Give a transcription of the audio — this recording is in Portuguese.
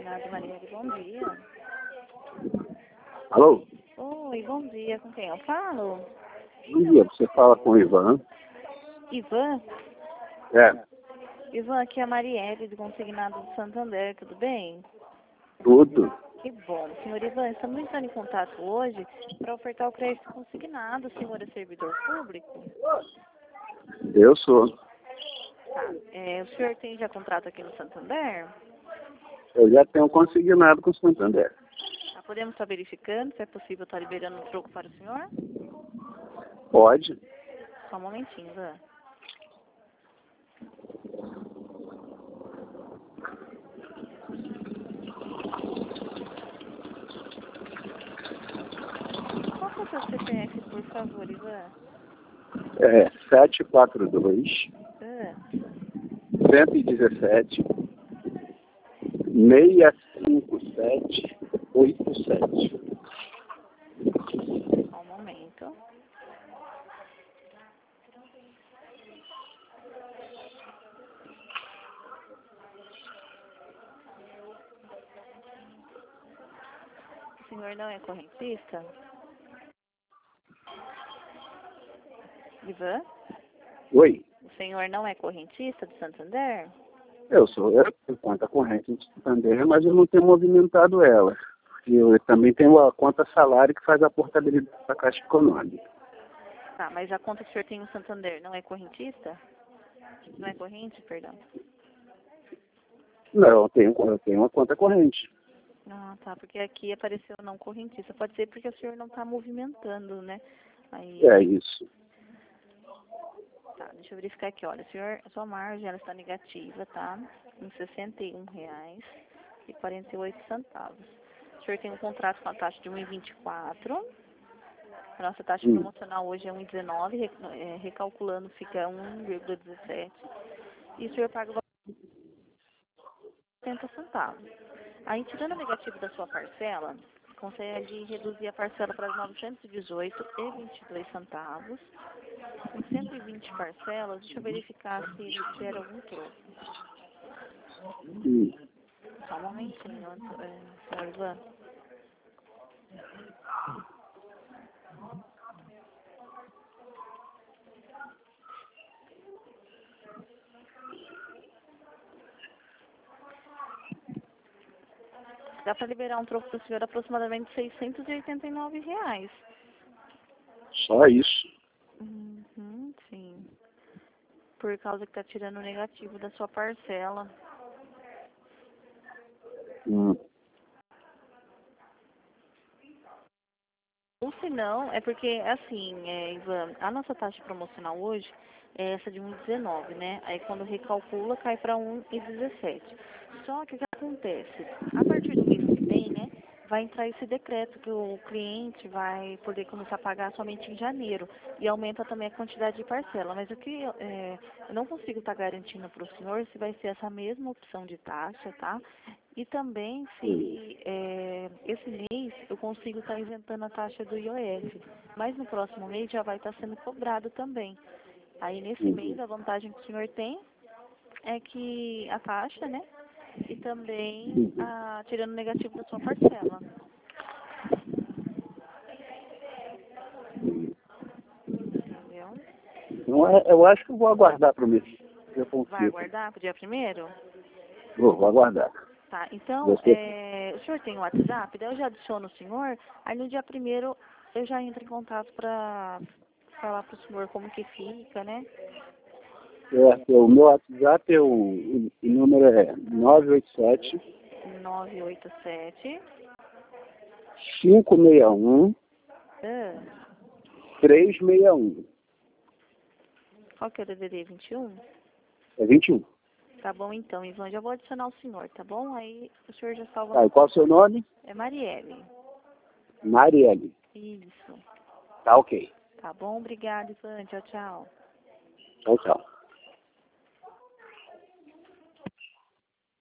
Consignado Marielle, bom dia. Alô? Oi, bom dia. Com quem eu falo? Bom dia, você fala com o Ivan? Ivan? É, Ivan, aqui é a Marielle, do Consignado do Santander, tudo bem? tudo. Que bom. Senhor Ivan, estamos entrando em contato hoje para ofertar o crédito consignado. O senhor é servidor público? Eu sou. Tá. O senhor tem já contrato aqui no Santander? Eu já tenho consignado com o Santander. Tá, podemos estar verificando se é possível estar liberando um troco para o senhor? Pode. Só um momentinho, Ivan. Qual que é o seu CPF, por favor, Ivan? É 742 Ah, 117 657 87. só um momento. O senhor não é correntista? Ivan? Oi, O senhor não é correntista do Santander? eu tenho conta corrente no Santander, mas eu não tenho movimentado ela. Eu também tenho a conta salário que faz a portabilidade da Caixa Econômica. Tá, mas a conta que o senhor tem no Santander não é correntista? Não é corrente, perdão. Não, eu tenho uma conta corrente. Ah, tá, porque aqui apareceu não correntista. Pode ser porque o senhor não está movimentando, né? Aí, É isso. tá, deixa eu verificar aqui, olha, senhor, a sua margem, ela está negativa, tá? Em R$ 61,48. O senhor tem um contrato com a taxa de 1,24. A nossa taxa promocional hoje é 1,19, recalculando fica 1,17. E o senhor paga 70 centavos. Aí, tirando o negativo da sua parcela, consegue reduzir a parcela para 918,22 centavos. Com 120 parcelas, deixa eu verificar se ele gera algum troco. Só um momentinho, senhor Ivan. Dá para liberar um troco para o senhor aproximadamente R$ 689. Só isso. Uhum, sim. Por causa que está tirando o negativo da sua parcela. Ou se não, é porque, assim, Ivan, a nossa taxa promocional hoje é essa de 1,19, né? Aí quando recalcula, cai para 1,17. Só que o que acontece? A partir do mês que vem, né, vai entrar esse decreto que o cliente vai poder começar a pagar somente em janeiro. E aumenta também a quantidade de parcela. Mas o que eu não consigo estar garantindo para o senhor se vai ser essa mesma opção de taxa, tá? E também se esse mês eu consigo estar isentando a taxa do IOF. Mas no próximo mês já vai estar sendo cobrado também. Aí nesse mês a vantagem que o senhor tem é que a taxa, né? E também tirando o negativo da sua parcela. Entendeu? Então, eu acho que eu vou aguardar para o mês. Eu Vai confio. aguardar pro dia 1º? Vou aguardar. Tá, então, Você... o senhor tem o WhatsApp, daí eu já adiciono o senhor, aí no dia 1º eu já entro em contato para falar pro senhor como que fica, né? O meu WhatsApp, o número é 987 987 561 ah, 361. qual que é o DDD 21? É 21. Tá bom então, Ivan, já vou adicionar o senhor, tá bom? Aí o senhor já salva. Tá, e qual é o seu nome? É Marielle. Marielle. Isso. Tá ok. Tá bom, obrigada, Ivan. Tchau, tchau. Tchau, tchau.